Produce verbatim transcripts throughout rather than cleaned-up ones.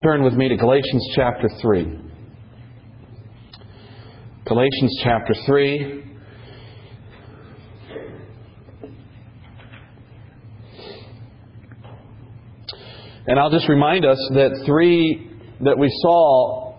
Turn with me to Galatians chapter three. Galatians chapter three. And I'll just remind us that three that we saw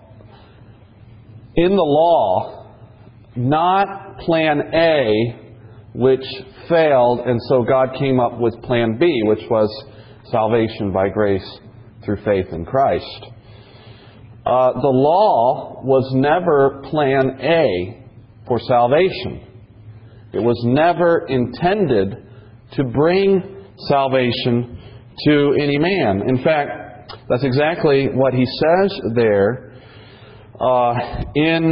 in the law, not plan A, which failed, and so God came up with plan B, which was salvation by grace through faith in Christ. Uh, the law was never plan A for salvation. It was never intended to bring salvation to any man. In fact, that's exactly what he says there uh, in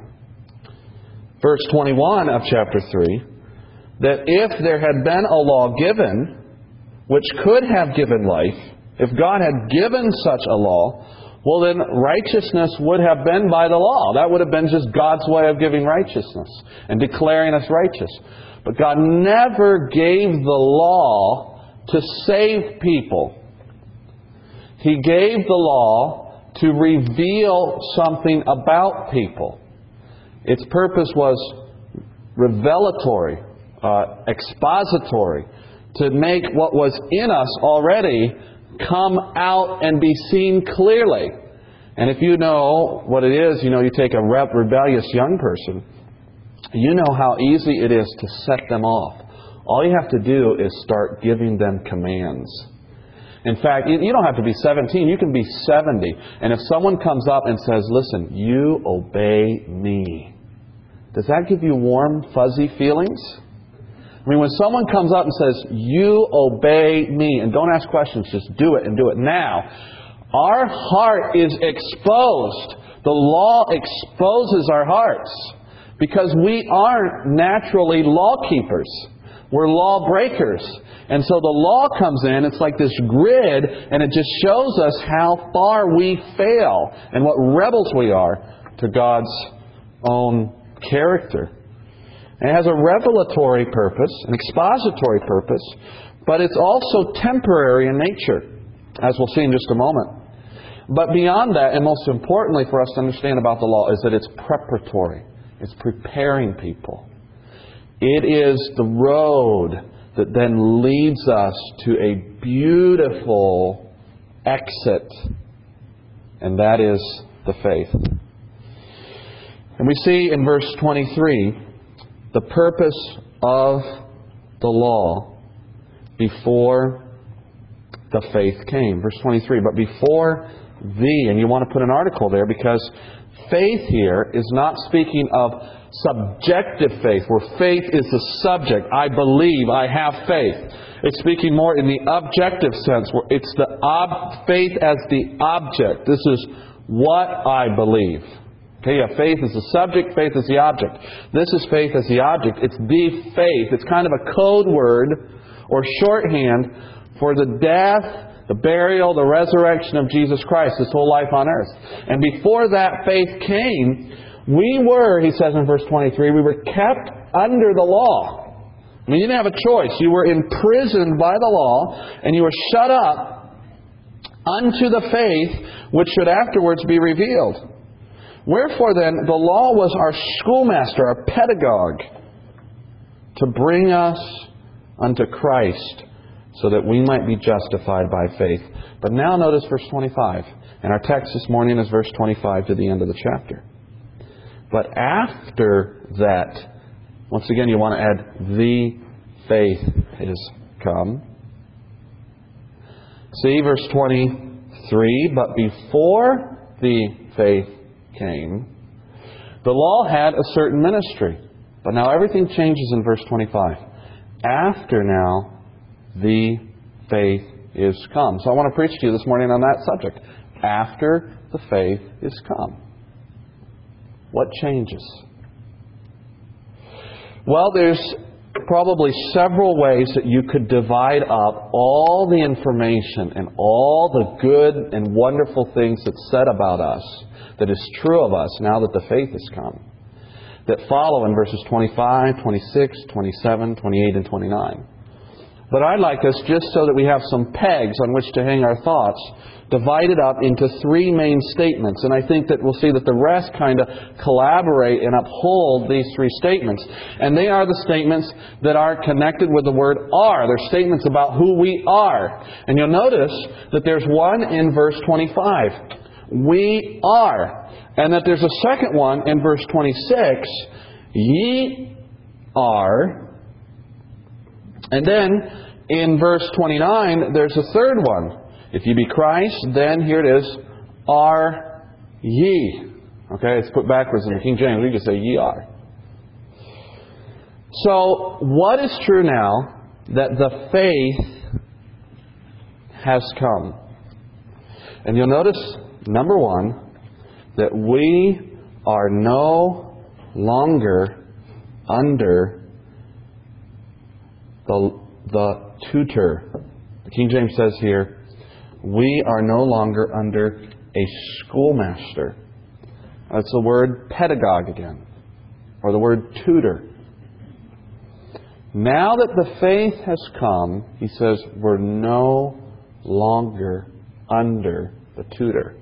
verse twenty-one of chapter three, that if there had been a law given which could have given life, if God had given such a law, well then righteousness would have been by the law. That would have been just God's way of giving righteousness and declaring us righteous. But God never gave the law to save people. He gave the law to reveal something about people. Its purpose was revelatory, uh, expository, to make what was in us already come out and be seen clearly. And if you know what it is, you know, you take a rebellious young person, you know how easy it is to set them off. All you have to do is start giving them commands. In fact, you don't have to be seventeen, you can be seventy. And if someone comes up and says, listen, you obey me, does that give you warm, fuzzy feelings? I mean, when someone comes up and says, you obey me, and don't ask questions, just do it and do it now, our heart is exposed. The law exposes our hearts because we aren't naturally law keepers. We're law breakers. And so the law comes in, it's like this grid, and it just shows us how far we fail and what rebels we are to God's own character. And it has a revelatory purpose, an expository purpose, but it's also temporary in nature, as we'll see in just a moment. But beyond that, and most importantly for us to understand about the law, is that it's preparatory. It's preparing people. It is the road that then leads us to a beautiful exit, and that is the faith. And we see in verse twenty-three the purpose of the law before the faith came. Verse twenty-three, but before the, and you want to put an article there because faith here is not speaking of subjective faith, where faith is the subject. I believe, I have faith. It's speaking more in the objective sense, where it's the ob- faith as the object. This is what I believe. Okay, yeah, faith is the subject, faith is the object. This is faith as the object. It's the faith. It's kind of a code word or shorthand for the death, the burial, the resurrection of Jesus Christ, His whole life on earth. And before that faith came, we were, he says in verse twenty-three, we were kept under the law. I mean, you didn't have a choice. You were imprisoned by the law, and you were shut up unto the faith which should afterwards be revealed. Wherefore then, the law was our schoolmaster, our pedagogue, to bring us unto Christ, so that we might be justified by faith. But now notice verse twenty-five. And our text this morning is verse twenty-five to the end of the chapter. But after that, once again you want to add, the faith is come. See verse twenty-three, but before the faith came, the law had a certain ministry. But now everything changes in verse twenty-five. After now, the faith is come. So I want to preach to you this morning on that subject. After the faith is come. What changes? Well, there's probably several ways that you could divide up all the information and all the good and wonderful things that's said about us, that is true of us now that the faith has come, that follow in verses twenty-five, twenty-six, twenty-seven, twenty-eight, and twenty-nine. But I'd like us, just so that we have some pegs on which to hang our thoughts, divided up into three main statements. And I think that we'll see that the rest kind of collaborate and uphold these three statements. And they are the statements that are connected with the word are. They're statements about who we are. And you'll notice that there's one in verse twenty-five. We are. And that there's a second one in verse twenty-six. Ye are. And then in verse twenty-nine, there's a third one. If you be Christ, then here it is, are ye. Okay, it's put backwards in the King James. We can say ye are. So, what is true now? That the faith has come. And you'll notice, number one, that we are no longer under the, the tutor. The King James says here, we are no longer under a schoolmaster. That's the word pedagogue again, or the word tutor. Now that the faith has come, he says, we're no longer under the tutor.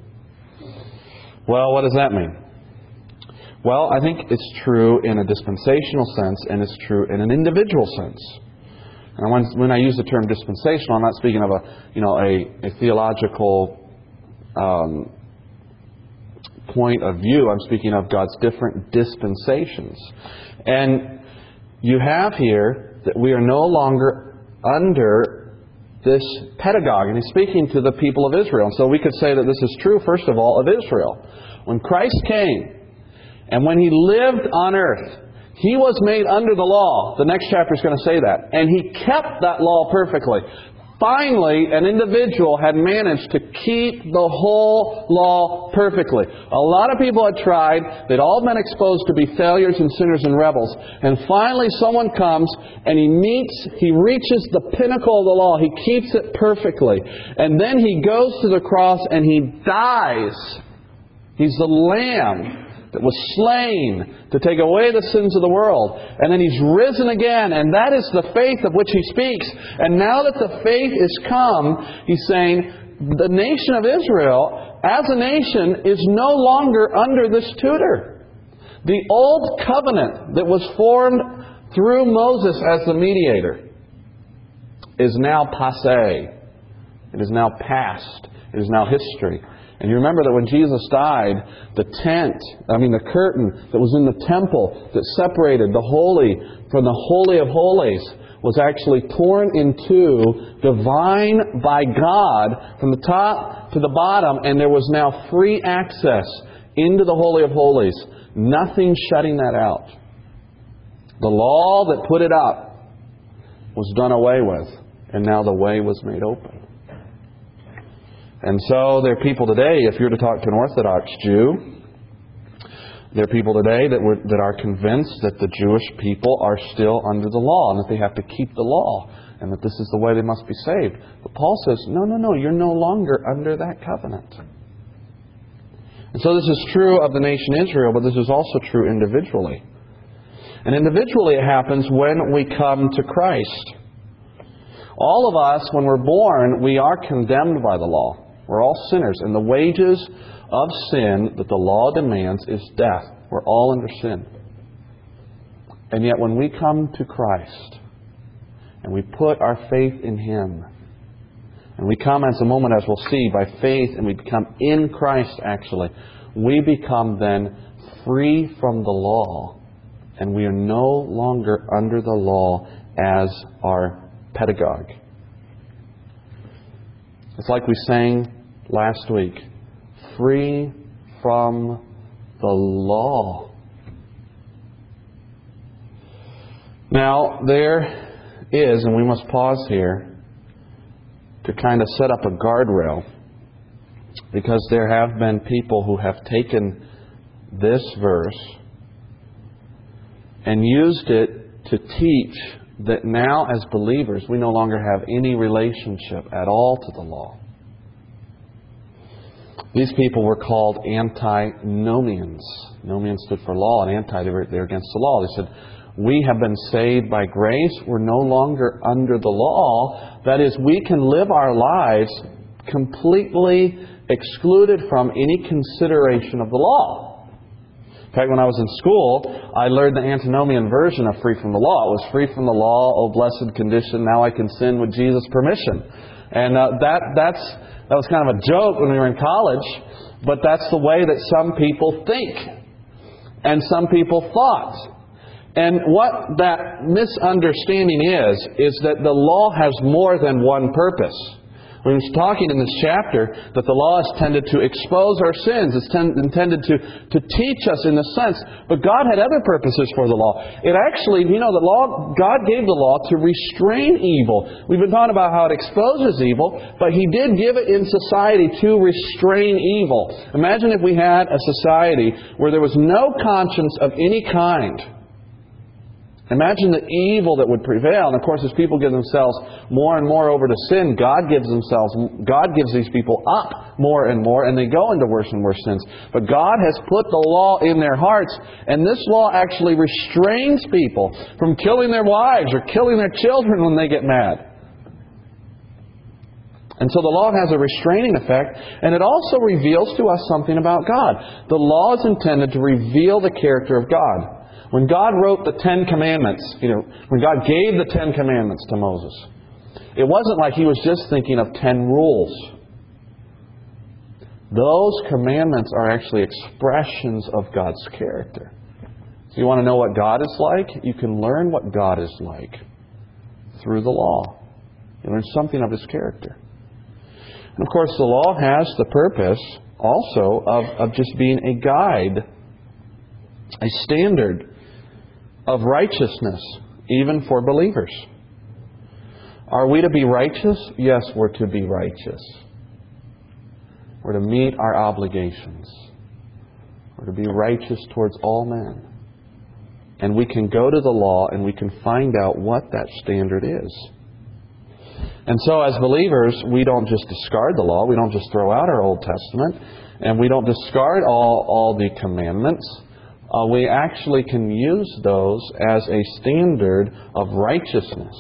Well, what does that mean? Well, I think it's true in a dispensational sense, and it's true in an individual sense. And when, when I use the term dispensational, I'm not speaking of a, you know, a, a theological um, point of view. I'm speaking of God's different dispensations. And you have here that we are no longer under this pedagogue. And he's speaking to the people of Israel. And so we could say that this is true, first of all, of Israel. When Christ came, and when He lived on earth, He was made under the law. The next chapter is going to say that. And He kept that law perfectly. Finally, an individual had managed to keep the whole law perfectly. A lot of people had tried. They'd all been exposed to be failures and sinners and rebels. And finally someone comes and he meets, he reaches the pinnacle of the law. He keeps it perfectly. And then He goes to the cross and He dies. He's the Lamb that was slain to take away the sins of the world. And then He's risen again. And that is the faith of which He speaks. And now that the faith is come, He's saying the nation of Israel, as a nation, is no longer under this tutor. The old covenant that was formed through Moses as the mediator is now passé. It is now past. It is now history. And you remember that when Jesus died, the tent, I mean the curtain that was in the temple that separated the holy from the holy of holies was actually torn in two, divine by God, from the top to the bottom, and there was now free access into the holy of holies. Nothing shutting that out. The law that put it up was done away with, and now the way was made open. And so there are people today, if you're to talk to an Orthodox Jew, there are people today that were, that are convinced that the Jewish people are still under the law and that they have to keep the law and that this is the way they must be saved. But Paul says, no, no, no, you're no longer under that covenant. And so this is true of the nation Israel, but this is also true individually. And individually it happens when we come to Christ. All of us, when we're born, we are condemned by the law. We're all sinners. And the wages of sin that the law demands is death. We're all under sin. And yet when we come to Christ and we put our faith in Him, and we come, as a moment as we'll see, by faith, and we become in Christ actually, we become then free from the law. And we are no longer under the law as our pedagogue. It's like we sang last week, free from the law. Now, there is, and we must pause here to kind of set up a guardrail, because there have been people who have taken this verse and used it to teach that now as believers we no longer have any relationship at all to the law. These people were called antinomians. Nomian stood for law, and anti, they were, they were against the law. They said, we have been saved by grace. We're no longer under the law. That is, we can live our lives completely excluded from any consideration of the law. In fact, when I was in school, I learned the antinomian version of free from the law. It was free from the law, oh blessed condition, now I can sin with Jesus' permission. And uh, that that's that was kind of a joke when we were in college, but that's the way that some people think and some people thought. And what that misunderstanding is, is that the law has more than one purpose. We're talking in this chapter that the law is intended to expose our sins. It's ten, intended to, to teach us in a sense. But God had other purposes for the law. It actually, you know, the law, God gave the law to restrain evil. We've been talking about how it exposes evil, but He did give it in society to restrain evil. Imagine if we had a society where there was no conscience of any kind. Imagine the evil that would prevail. And of course, as people give themselves more and more over to sin, God gives themselves, God gives these people up more and more, and they go into worse and worse sins. But God has put the law in their hearts, and this law actually restrains people from killing their wives or killing their children when they get mad. And so the law has a restraining effect, and it also reveals to us something about God. The law is intended to reveal the character of God. When God wrote the Ten Commandments, you know, when God gave the Ten Commandments to Moses, it wasn't like He was just thinking of ten rules. Those commandments are actually expressions of God's character. So you want to know what God is like? You can learn what God is like through the law. You learn something of His character. And of course, the law has the purpose also of, of just being a guide, a standard of righteousness, even for believers. Are we to be righteous? Yes, we're to be righteous. We're to meet our obligations. We're to be righteous towards all men. And we can go to the law and we can find out what that standard is. And so as believers, we don't just discard the law. We don't just throw out our Old Testament. And we don't discard all, all the commandments. Uh, we actually can use those as a standard of righteousness.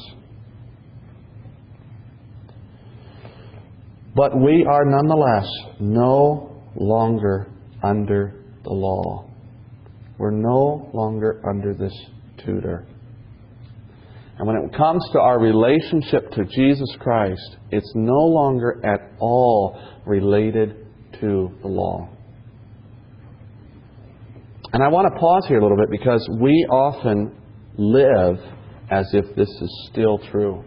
But we are nonetheless no longer under the law. We're no longer under this tutor. And when it comes to our relationship to Jesus Christ, it's no longer at all related to the law. And I want to pause here a little bit because we often live as if this is still true.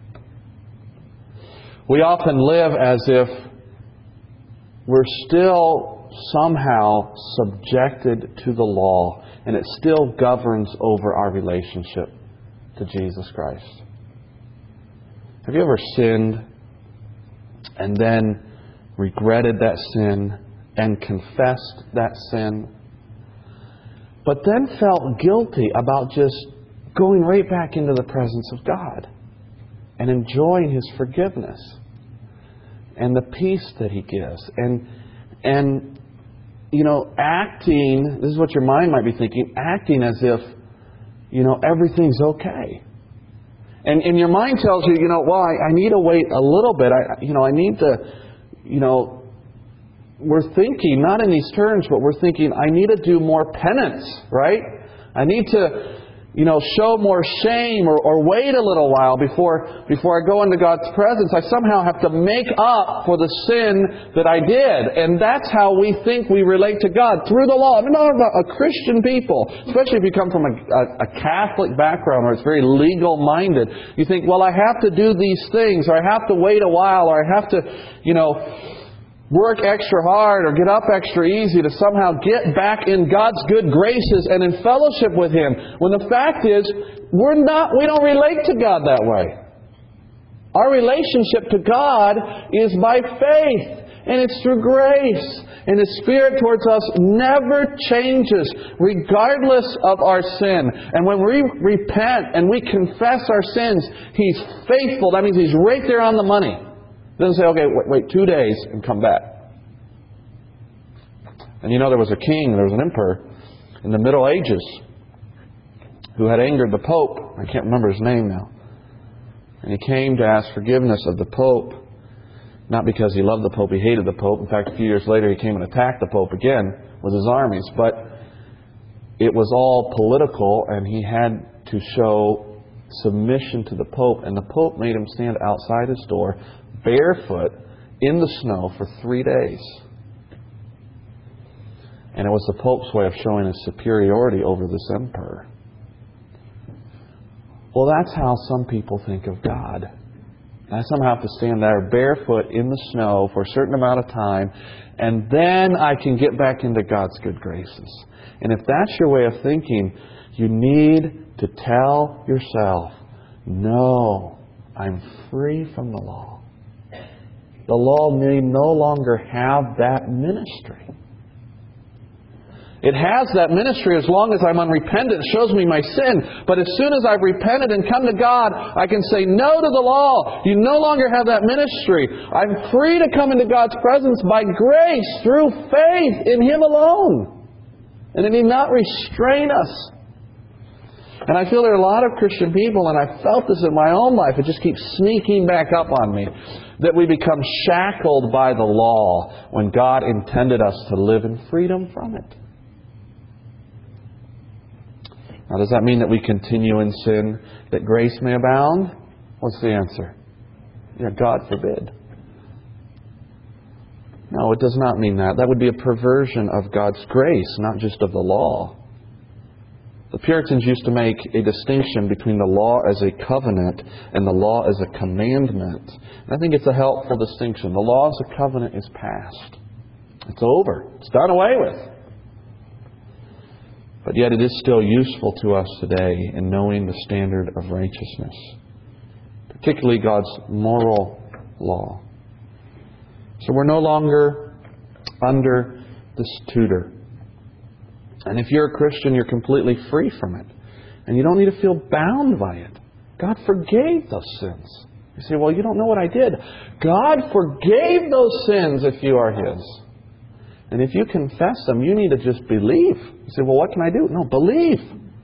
We often live as if we're still somehow subjected to the law and it still governs over our relationship to Jesus Christ. Have you ever sinned and then regretted that sin and confessed that sin, but then felt guilty about just going right back into the presence of God and enjoying His forgiveness and the peace that He gives and and you know acting, this is what your mind might be thinking, acting as if you know everything's okay, and and your mind tells you, you know well I, I need to wait a little bit, I you know I need to you know we're thinking, not in these terms, but we're thinking, I need to do more penance, right? I need to, you know, show more shame or, or wait a little while before before I go into God's presence. I somehow have to make up for the sin that I did. And that's how we think we relate to God, through the law. I'm not about a Christian people, especially if you come from a, a, a Catholic background or it's very legal-minded. You think, well, I have to do these things, or I have to wait a while, or I have to, you know... work extra hard or get up extra easy to somehow get back in God's good graces and in fellowship with Him. When the fact is, we're not, we don't relate to God that way. Our relationship to God is by faith, and it's through grace. And His Spirit towards us never changes, regardless of our sin. And when we repent and we confess our sins, He's faithful. That means He's right there on the money. Doesn't say, okay, wait, wait two days and come back. And you know, there was a king, there was an emperor in the Middle Ages. who had angered the Pope. I can't remember his name now. And he came to ask forgiveness of the Pope. Not because he loved the Pope, he hated the Pope. In fact, a few years later he came and attacked the Pope again with his armies. But it was all political, and he had to show submission to the Pope. And the Pope made him stand outside his door, barefoot, in the snow for three days. And it was the Pope's way of showing his superiority over this emperor. Well, that's how some people think of God. I somehow have to stand there barefoot in the snow for a certain amount of time, and then I can get back into God's good graces. And if that's your way of thinking, you need to tell yourself, no, I'm free from the law. The law may no longer have that ministry. It has that ministry as long as I'm unrepentant. It shows me my sin. But as soon as I've repented and come to God, I can say no to the law. You no longer have that ministry. I'm free to come into God's presence by grace through faith in Him alone. And it need not restrain us. And I feel there are a lot of Christian people, and I've felt this in my own life. It just keeps sneaking back up on me. That we become shackled by the law when God intended us to live in freedom from it. Now, does that mean that we continue in sin that grace may abound? What's the answer? Yeah, God forbid. No, it does not mean that. That would be a perversion of God's grace, not just of the law. The Puritans used to make a distinction between the law as a covenant and the law as a commandment. And I think it's a helpful distinction. The law as a covenant is past. It's over. It's done away with. But yet it is still useful to us today in knowing the standard of righteousness, particularly God's moral law. So we're no longer under this tutor. And if you're a Christian, you're completely free from it. And you don't need to feel bound by it. God forgave those sins. You say, well, you don't know what I did. God forgave those sins if you are His. And if you confess them, you need to just believe. You say, well, what can I do? No, believe.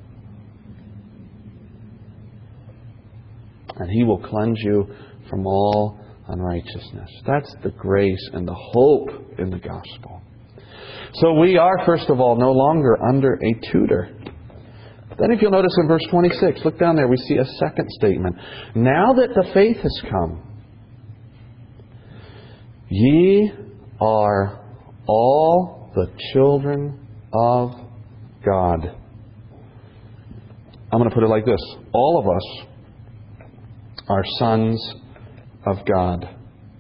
And He will cleanse you from all unrighteousness. That's the grace and the hope in the gospel. So we are, first of all, no longer under a tutor. Then if you'll notice in verse twenty-six, look down there, we see a second statement. Now that the faith has come, ye are all the children of God. I'm going to put it like this. All of us are sons of God.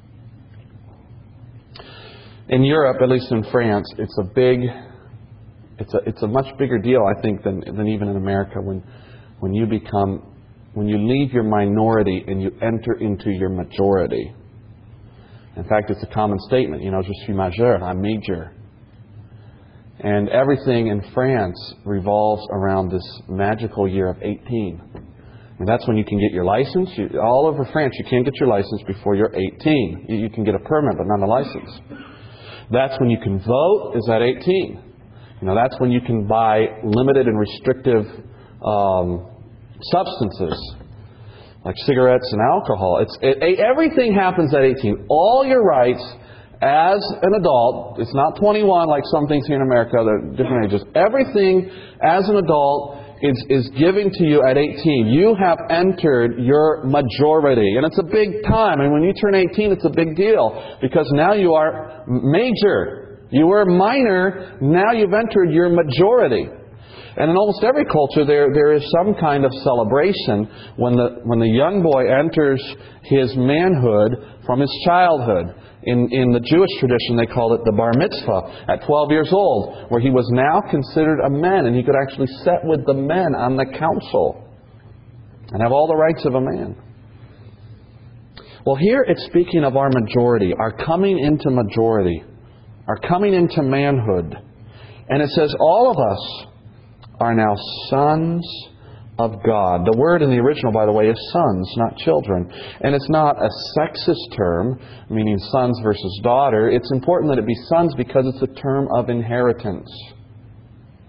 In Europe, at least in France, it's a big, it's a it's a much bigger deal, I think, than than even in America when when you become when you leave your minority and you enter into your majority. In fact, it's a common statement, you know, je suis majeur, I'm major. And everything in France revolves around this magical year of eighteen. And that's when you can get your license. You, all over France, you can't get your license before you're eighteen. You, you can get a permit, but not a license. That's when you can vote, is at eighteen. You know, that's when you can buy limited and restrictive um, substances, like cigarettes and alcohol. It's it, everything happens at eighteen. All your rights as an adult, it's not twenty-one like some things here in America, they're different ages. Everything as an adult is, is given to you at eighteen. You have entered your majority. And it's a big time. And when you turn eighteen, it's a big deal. Because now you are major. You were minor. Now you've entered your majority. And in almost every culture, there there is some kind of celebration when the when the young boy enters his manhood from his childhood. In, in the Jewish tradition, they called it the bar mitzvah at twelve years old, where he was now considered a man and he could actually sit with the men on the council and have all the rights of a man. Well, here it's speaking of our majority, our coming into majority, our coming into manhood. And it says all of us are now sons of God. The word in the original, by the way, is sons, not children. And it's not a sexist term, meaning sons versus daughter. It's important that it be sons because it's a term of inheritance.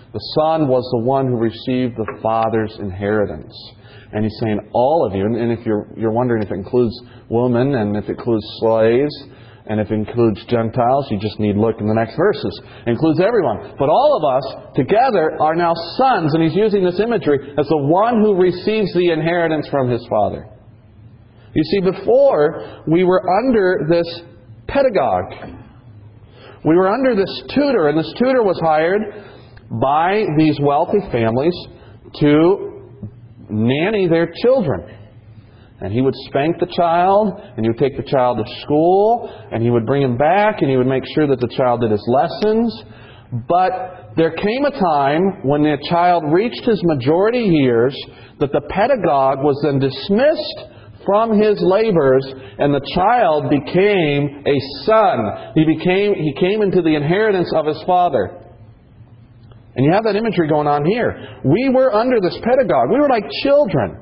The Son was the one who received the Father's inheritance. And He's saying, all of you, and if you're, you're wondering if it includes women, and if it includes slaves, and if it includes Gentiles, you just need to look in the next verses. It includes everyone. But all of us together are now sons, and He's using this imagery as the one who receives the inheritance from His Father. You see, before we were under this pedagogue. We were under this tutor, and this tutor was hired by these wealthy families to nanny their children. And he would spank the child, and he would take the child to school, and he would bring him back, and he would make sure that the child did his lessons. But there came a time when the child reached his majority years that the pedagogue was then dismissed from his labors, and the child became a son. He became he came into the inheritance of his father. And you have that imagery going on here. We were under this pedagogue. We were like children.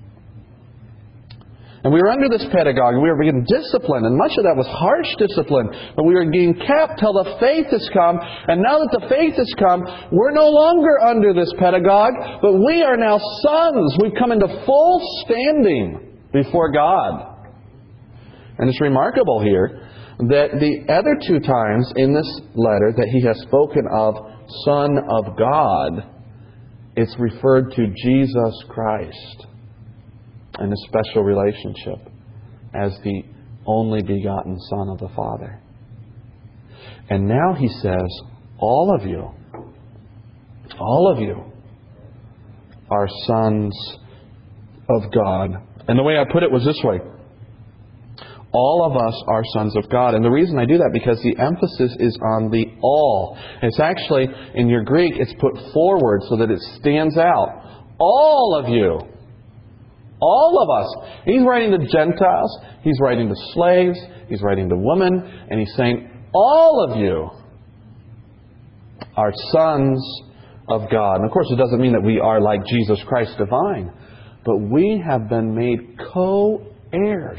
And we were under this pedagogue, and we were being disciplined, and much of that was harsh discipline. But we were being kept till the faith has come. And now that the faith has come, we're no longer under this pedagogue, but we are now sons. We've come into full standing before God. And it's remarkable here that the other two times in this letter that he has spoken of Son of God, it's referred to Jesus Christ in a special relationship as the only begotten Son of the Father. And now he says, all of you, all of you are sons of God. And the way I put it was this way. All of us are sons of God. And the reason I do that, because the emphasis is on the all. It's actually, in your Greek, it's put forward so that it stands out. All of you. All of us. He's writing to Gentiles. He's writing to slaves. He's writing to women. And he's saying, all of you are sons of God. And of course, it doesn't mean that we are like Jesus Christ divine. But we have been made co-heirs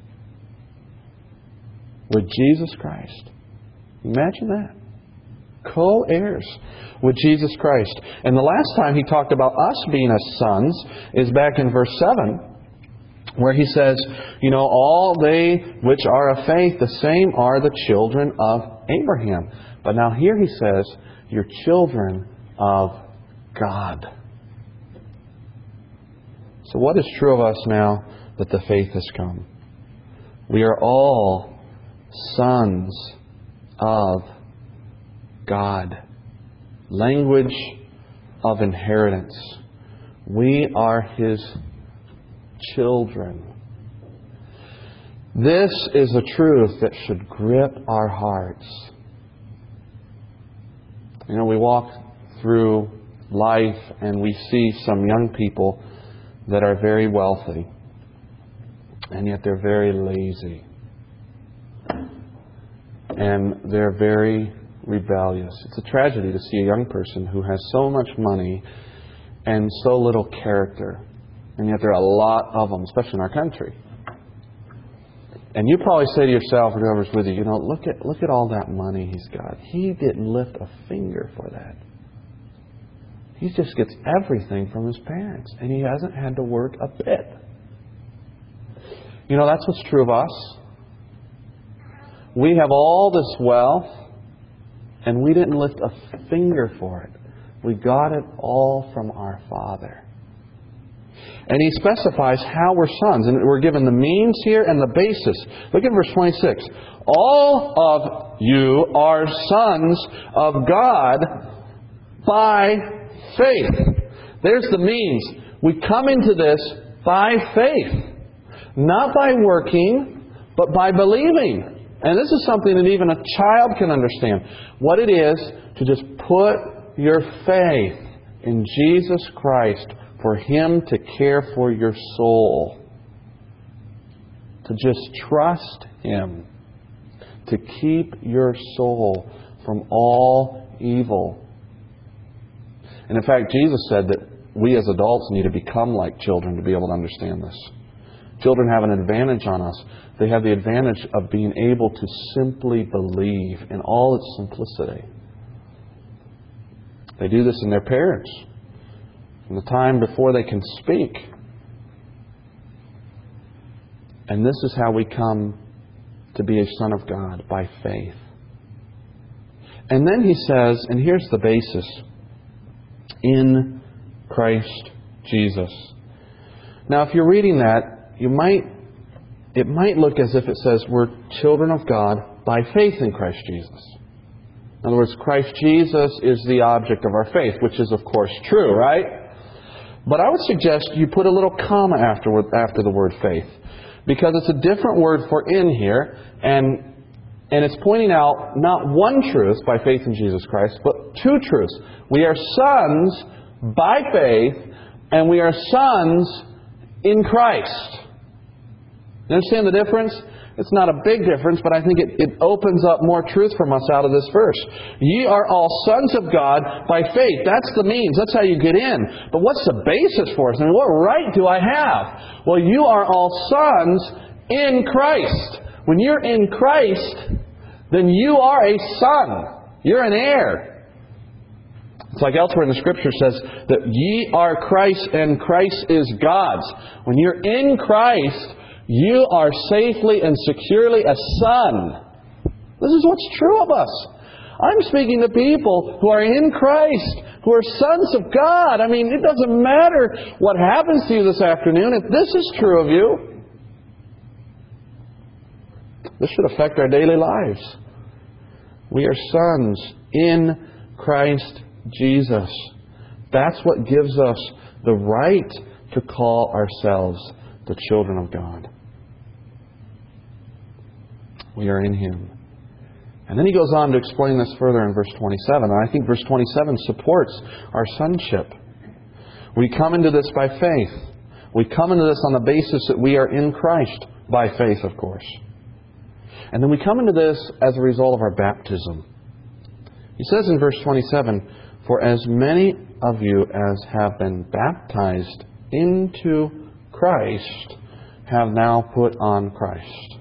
with Jesus Christ. Imagine that. Co-heirs with Jesus Christ. And the last time he talked about us being as sons is back in verse seven, where he says, you know, all they which are of faith, the same are the children of Abraham. But now here he says, you're children of God. So what is true of us now that the faith has come? We are all sons of God. Language of inheritance. We are His children. This is a truth that should grip our hearts. You know, we walk through life and we see some young people that are very wealthy, and yet they're very lazy. And they're very rebellious. It's a tragedy to see a young person who has so much money and so little character. And yet there are a lot of them, especially in our country. And you probably say to yourself, or whoever's with you, you know, look at look at all that money he's got. He didn't lift a finger for that. He just gets everything from his parents. And he hasn't had to work a bit. You know, that's what's true of us. We have all this wealth, and we didn't lift a finger for it. We got it all from our Father. And He specifies how we're sons. And we're given the means here and the basis. Look at verse twenty-six. All of you are sons of God by faith. There's the means. We come into this by faith. Not by working, but by believing. And this is something that even a child can understand. What it is to just put your faith in Jesus Christ for Him to care for your soul. To just trust Him to keep your soul from all evil. And in fact, Jesus said that we as adults need to become like children to be able to understand this. Children have an advantage on us. They have the advantage of being able to simply believe in all its simplicity. They do this in their parents, from the time before they can speak. And this is how we come to be a son of God, by faith. And then he says, and here's the basis, in Christ Jesus. Now, if you're reading that, you might, it might look as if it says we're children of God by faith in Christ Jesus. In other words, Christ Jesus is the object of our faith, which is, of course, true, right? But I would suggest you put a little comma after, after the word faith, because it's a different word for in here, and And it's pointing out not one truth by faith in Jesus Christ, but two truths. We are sons by faith, and we are sons in Christ. You understand the difference? It's not a big difference, but I think it, it opens up more truth from us out of this verse. Ye are all sons of God by faith. That's the means. That's how you get in. But what's the basis for us? I mean, what right do I have? Well, you are all sons in Christ. When you're in Christ, then you are a son. You're an heir. It's like elsewhere in the Scripture says that ye are Christ and Christ is God's. When you're in Christ, you are safely and securely a son. This is what's true of us. I'm speaking to people who are in Christ, who are sons of God. I mean, it doesn't matter what happens to you this afternoon. If this is true of you, this should affect our daily lives. We are sons in Christ Jesus. That's what gives us the right to call ourselves the children of God. We are in Him. And then he goes on to explain this further in verse twenty-seven. And I think verse twenty-seven supports our sonship. We come into this by faith. We come into this on the basis that we are in Christ, by faith, of course. And then we come into this as a result of our baptism. He says in verse twenty-seven, for as many of you as have been baptized into Christ have now put on Christ.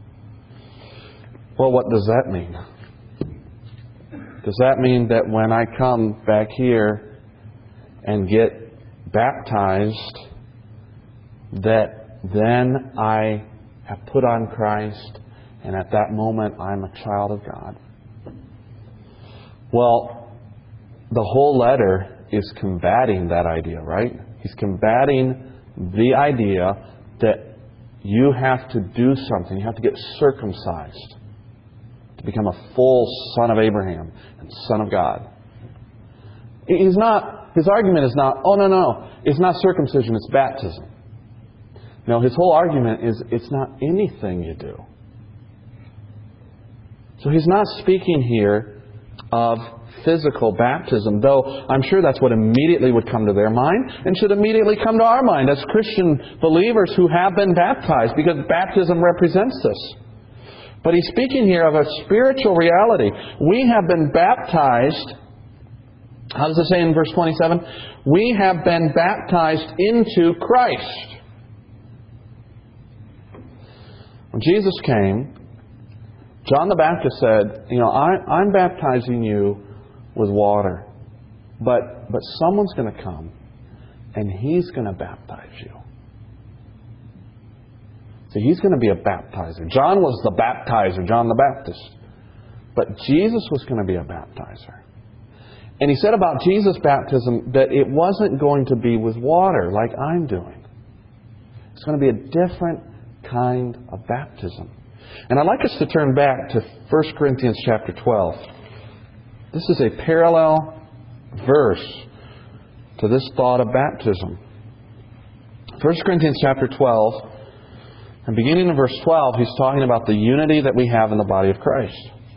Well, what does that mean? Does that mean that when I come back here and get baptized, that then I have put on Christ, and at that moment I'm a child of God? Well, the whole letter is combating that idea, right? He's combating the idea that you have to do something. You have to get circumcised to become a full son of Abraham and son of God. He's not, his argument is not, oh, no, no, it's not circumcision, it's baptism. No, his whole argument is it's not anything you do. So he's not speaking here of physical baptism, though I'm sure that's what immediately would come to their mind and should immediately come to our mind as Christian believers who have been baptized, because baptism represents this. But he's speaking here of a spiritual reality. We have been baptized. How does it say in verse twenty-seven? We have been baptized into Christ. When Jesus came, John the Baptist said, you know, I, I'm baptizing you with water, but, but someone's going to come and he's going to baptize you. So he's going to be a baptizer. John was the baptizer, John the Baptist. But Jesus was going to be a baptizer. And he said about Jesus' baptism that it wasn't going to be with water like I'm doing. It's going to be a different kind of baptism. And I'd like us to turn back to First Corinthians chapter twelve. This is a parallel verse to this thought of baptism. First Corinthians chapter twelve, and beginning in verse twelve, he's talking about the unity that we have in the body of Christ.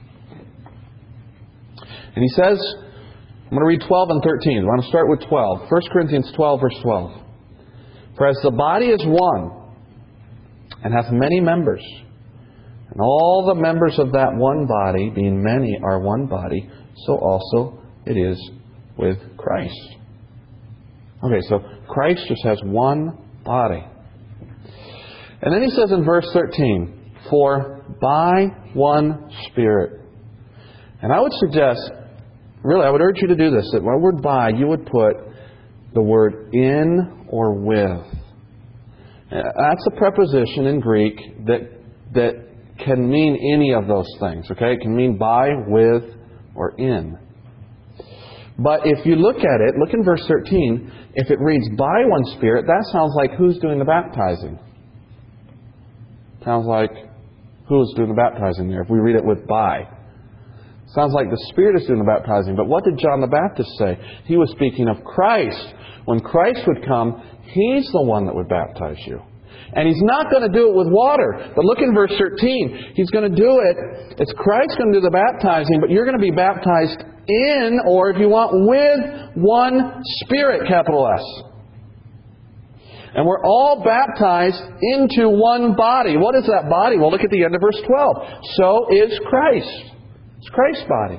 And he says, I'm going to read twelve and thirteen. I want to start with twelve. First Corinthians twelve, verse twelve. For as the body is one, and hath many members, and all the members of that one body, being many, are one body, so also it is with Christ. Okay, so Christ just has one body. And then he says in verse thirteen, for by one Spirit. And I would suggest really, I would urge you to do this. That my word by, you would put the word in or with. That's a preposition in Greek that that can mean any of those things. Okay, it can mean by, with, or in. But if you look at it, look in verse thirteen. If it reads by one Spirit, that sounds like who's doing the baptizing? Sounds like who's doing the baptizing there? If we read it with by. Sounds like the Spirit is doing the baptizing. But what did John the Baptist say? He was speaking of Christ. When Christ would come, He's the one that would baptize you. And He's not going to do it with water. But look in verse thirteen. He's going to do it. It's Christ going to do the baptizing, but you're going to be baptized in, or if you want, with one Spirit, capital S. And we're all baptized into one body. What is that body? Well, look at the end of verse twelve. So is Christ. It's Christ's body.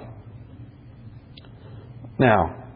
Now,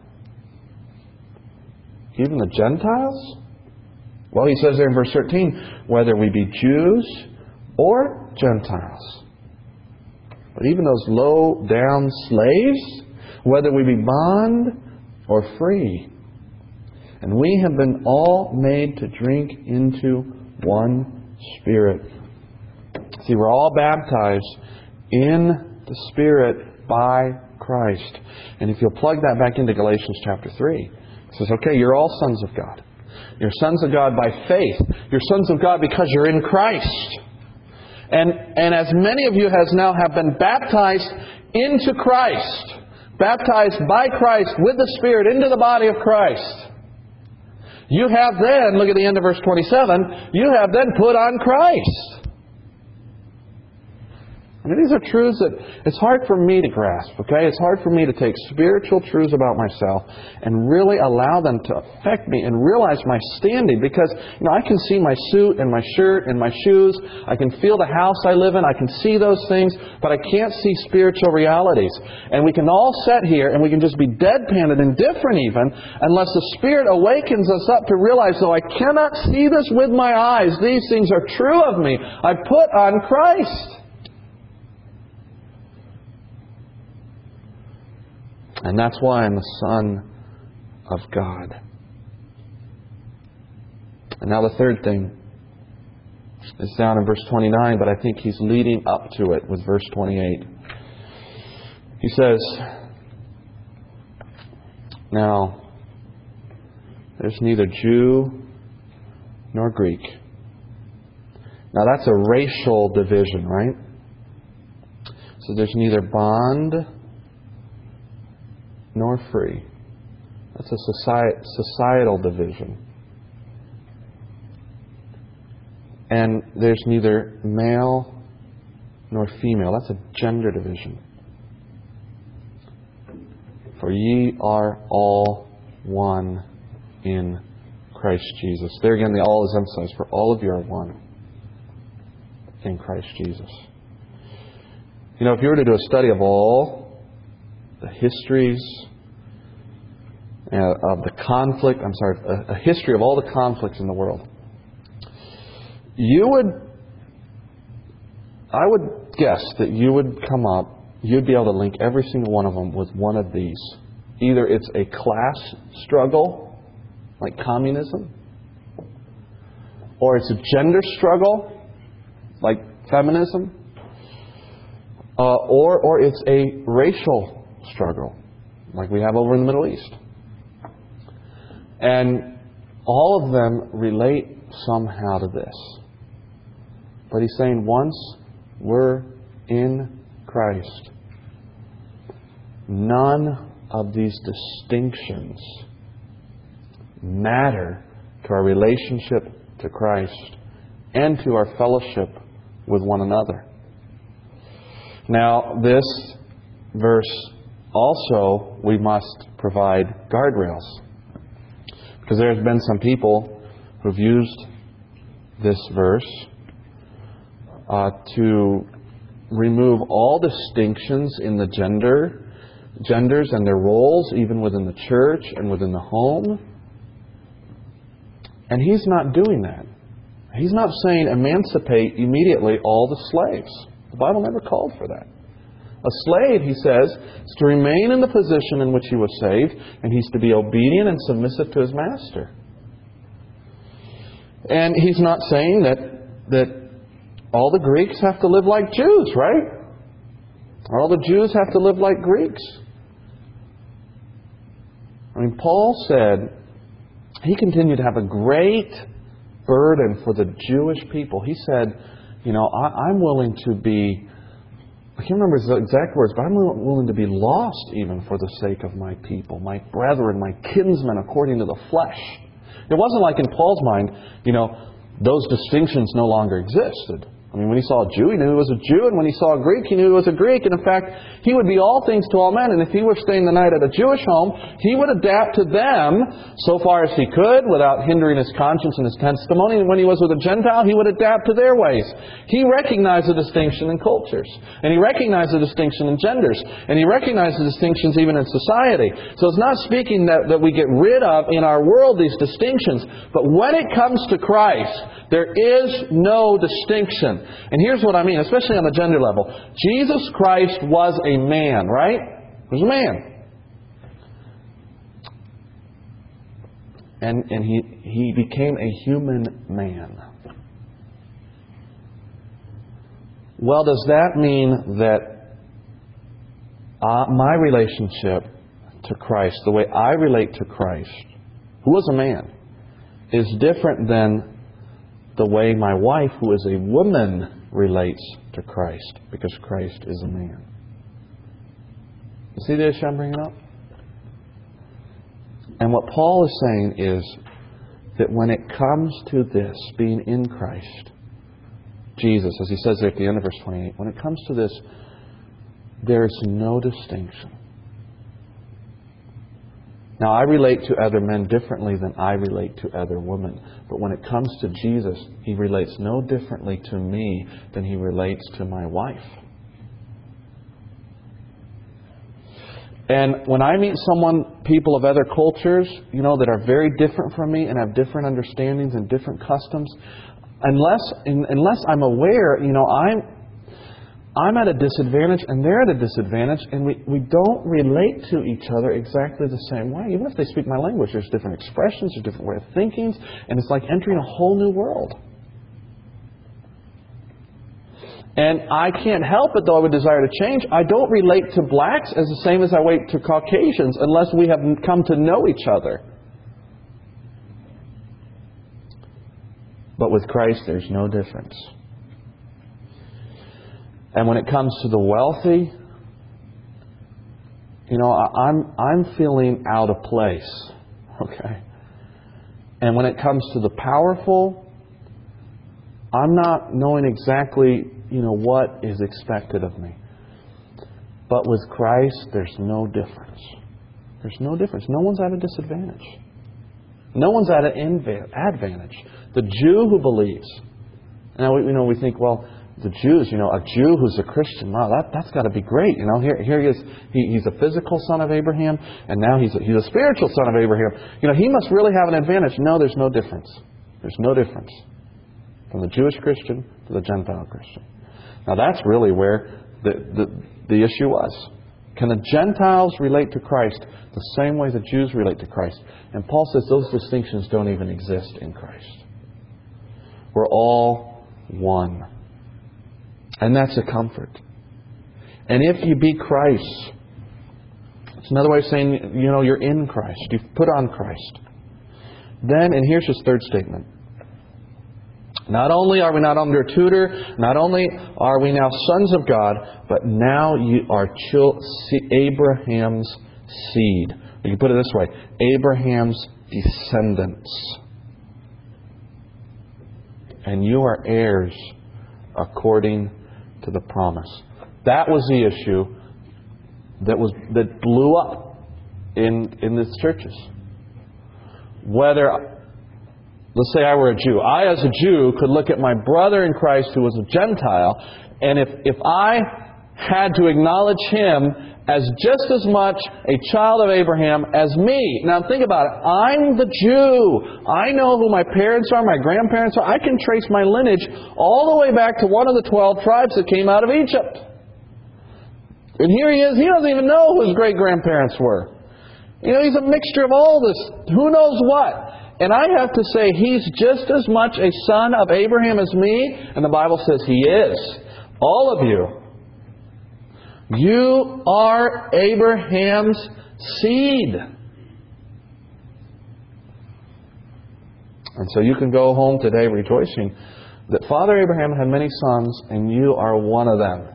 even the Gentiles? Well, he says there in verse thirteen, whether we be Jews or Gentiles. But even those low down slaves, whether we be bond or free. And we have been all made to drink into one Spirit. See, we're all baptized in the Spirit by Christ. And if you'll plug that back into Galatians chapter three, it says, okay, you're all sons of God. You're sons of God by faith. You're sons of God because you're in Christ. And, and as many of you as now have been baptized into Christ, baptized by Christ with the Spirit into the body of Christ, you have then, look at the end of verse twenty-seven, you have then put on Christ. I mean, these are truths that it's hard for me to grasp, okay? It's hard for me to take spiritual truths about myself and really allow them to affect me and realize my standing, because, you know, I can see my suit and my shirt and my shoes. I can feel the house I live in. I can see those things, but I can't see spiritual realities. And we can all sit here and we can just be deadpan and indifferent even, unless the Spirit awakens us up to realize, though I cannot see this with my eyes, these things are true of me. I put on Christ. And that's why I'm the Son of God. And now the third thing is down in verse twenty-nine, but I think he's leading up to it with verse twenty-eight. He says, now, there's neither Jew nor Greek. Now that's a racial division, right? So there's neither bond nor free. That's a societal division. And there's neither male nor female. That's a gender division. For ye are all one in Christ Jesus. There again, the all is emphasized. For all of you are one in Christ Jesus. You know, if you were to do a study of all the histories uh, of the conflict, I'm sorry, a, a history of all the conflicts in the world, you would, I would guess that you would come up, you'd be able to link every single one of them with one of these. Either it's a class struggle, like communism, or it's a gender struggle, like feminism, uh, or or it's a racial struggle, like we have over in the Middle East. And all of them relate somehow to this. But he's saying once we're in Christ, none of these distinctions matter to our relationship to Christ and to our fellowship with one another. Now, this verse also, we must provide guardrails. Because there's been some people who've used this verse uh, to remove all distinctions in the gender, genders and their roles, even within the church and within the home. And he's not doing that. He's not saying emancipate immediately all the slaves. The Bible never called for that. A slave, he says, is to remain in the position in which he was saved, and he's to be obedient and submissive to his master. And he's not saying that, that all the Greeks have to live like Jews, right? Or all the Jews have to live like Greeks. I mean, Paul said he continued to have a great burden for the Jewish people. He said, you know, I, I'm willing to be, I can't remember his exact words, but I'm willing to be lost even for the sake of my people, my brethren, my kinsmen according to the flesh. It wasn't like in Paul's mind, you know, those distinctions no longer existed. I mean, when he saw a Jew, he knew he was a Jew, and when he saw a Greek, he knew he was a Greek. And in fact, he would be all things to all men. And if he were staying the night at a Jewish home, he would adapt to them so far as he could without hindering his conscience and his testimony. And when he was with a Gentile, he would adapt to their ways. He recognized the distinction in cultures. And he recognized the distinction in genders. And he recognized the distinctions even in society. So it's not speaking that, that we get rid of in our world these distinctions. But when it comes to Christ, there is no distinction. And here's what I mean, especially on the gender level. Jesus Christ was a man, right? He was a man. And, and he, he became a human man. Well, does that mean that uh, my relationship to Christ, the way I relate to Christ, who was a man, is different than the way my wife, who is a woman, relates to Christ, because Christ is a man? You see the issue I'm bringing up? And what Paul is saying is that when it comes to this, being in Christ, Jesus, as he says there at the end of verse twenty-eight, when it comes to this, there is no distinction. Now, I relate to other men differently than I relate to other women. But when it comes to Jesus, He relates no differently to me than He relates to my wife. And when I meet someone, people of other cultures, you know, that are very different from me and have different understandings and different customs, unless unless I'm aware, you know, I'm I'm at a disadvantage and they're at a disadvantage, and we, we don't relate to each other exactly the same way. Even if they speak my language, there's different expressions, there's different way of thinking, and it's like entering a whole new world. And I can't help it, though I would desire to change. I don't relate to blacks as the same as I relate to Caucasians unless we have come to know each other. But with Christ, there's no difference. And when it comes to the wealthy, you know, I'm I'm feeling out of place. Okay. And when it comes to the powerful, I'm not knowing exactly, you know, what is expected of me. But with Christ, there's no difference. There's no difference. No one's at a disadvantage. No one's at an advantage. The Jew who believes. Now, you know, we think, well, the Jews, you know, a Jew who's a Christian, wow, that, that's got to be great. You know, here, here he is. He, he's a physical son of Abraham, and now he's a, he's a spiritual son of Abraham. You know, he must really have an advantage. No, there's no difference. There's no difference from the Jewish Christian to the Gentile Christian. Now, that's really where the, the, the issue was. Can the Gentiles relate to Christ the same way the Jews relate to Christ? And Paul says those distinctions don't even exist in Christ. We're all one. And that's a comfort. And if you be Christ, it's another way of saying, you know, you're in Christ. You've put on Christ. Then, and here's his third statement. Not only are we not under a tutor, not only are we now sons of God, but now you are chil- Abraham's seed. You can put it this way, Abraham's descendants. And you are heirs according to the promise. That was the issue that was that blew up in in these churches. Whether, let's say I were a Jew. I, as a Jew, could look at my brother in Christ who was a Gentile, and if, if I had to acknowledge him as just as much a child of Abraham as me. Now think about it. I'm the Jew. I know who my parents are, my grandparents are. I can trace my lineage all the way back to one of the twelve tribes that came out of Egypt. And here he is, he doesn't even know who his great-grandparents were. You know, he's a mixture of all this, who knows what. And I have to say, he's just as much a son of Abraham as me, and the Bible says he is. All of you. You are Abraham's seed. And so you can go home today rejoicing that Father Abraham had many sons, and you are one of them.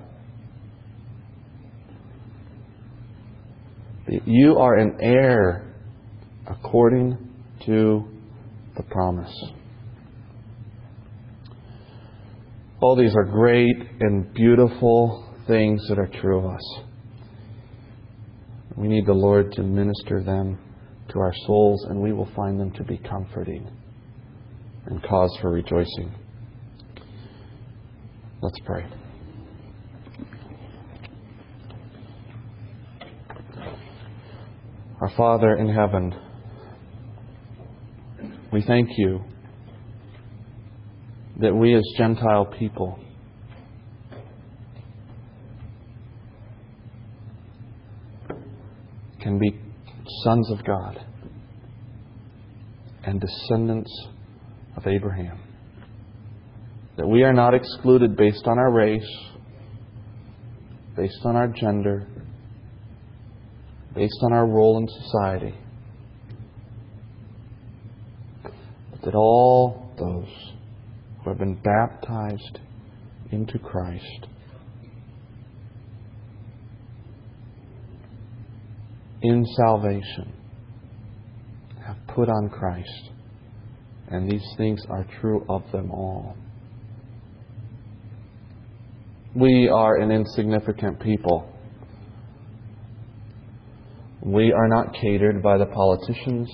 You are an heir according to the promise. All these are great and beautiful things that are true of us. We need the Lord to minister them to our souls, and we will find them to be comforting and cause for rejoicing. Let's pray. Our Father in heaven, we thank You that we as Gentile people can be sons of God and descendants of Abraham. That we are not excluded based on our race, based on our gender, based on our role in society. But that all those who have been baptized into Christ in salvation have put on Christ. And these things are true of them all. We are an insignificant people. We are not catered by the politicians.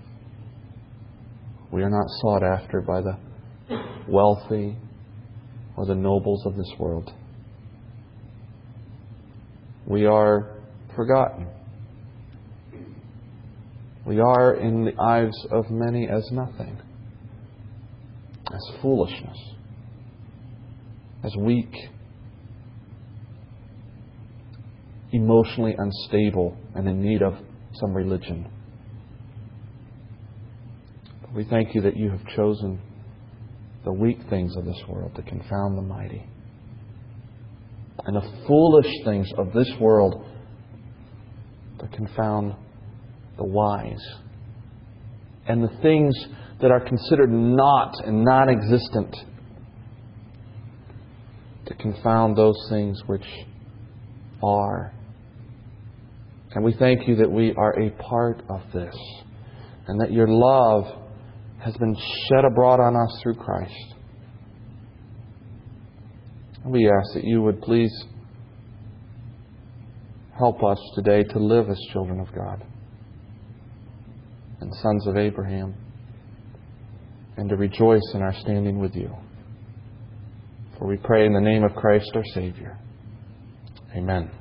We are not sought after by the wealthy or the nobles of this world. We are forgotten. We are in the eyes of many as nothing, as foolishness, as weak, emotionally unstable, and in need of some religion. But we thank You that You have chosen the weak things of this world to confound the mighty, and the foolish things of this world to confound the wise, and the things that are considered not and non-existent to confound those things which are. And we thank You that we are a part of this, and that Your love has been shed abroad on us through Christ. And we ask that You would please help us today to live as children of God and sons of Abraham, and to rejoice in our standing with You. For we pray in the name of Christ our Savior. Amen.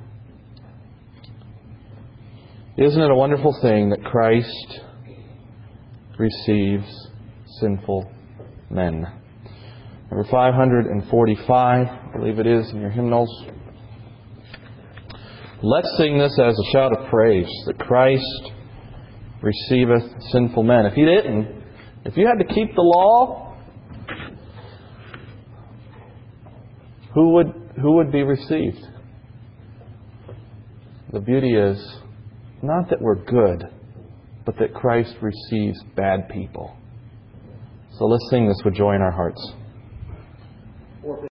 Isn't it a wonderful thing that Christ receives sinful men? Number five hundred forty-five, I believe it is in your hymnals. Let's sing this as a shout of praise, that Christ receiveth sinful men. If He didn't, if you had to keep the law, who would who would be received? The beauty is not that we're good, but that Christ receives bad people. So let's sing this with joy in our hearts.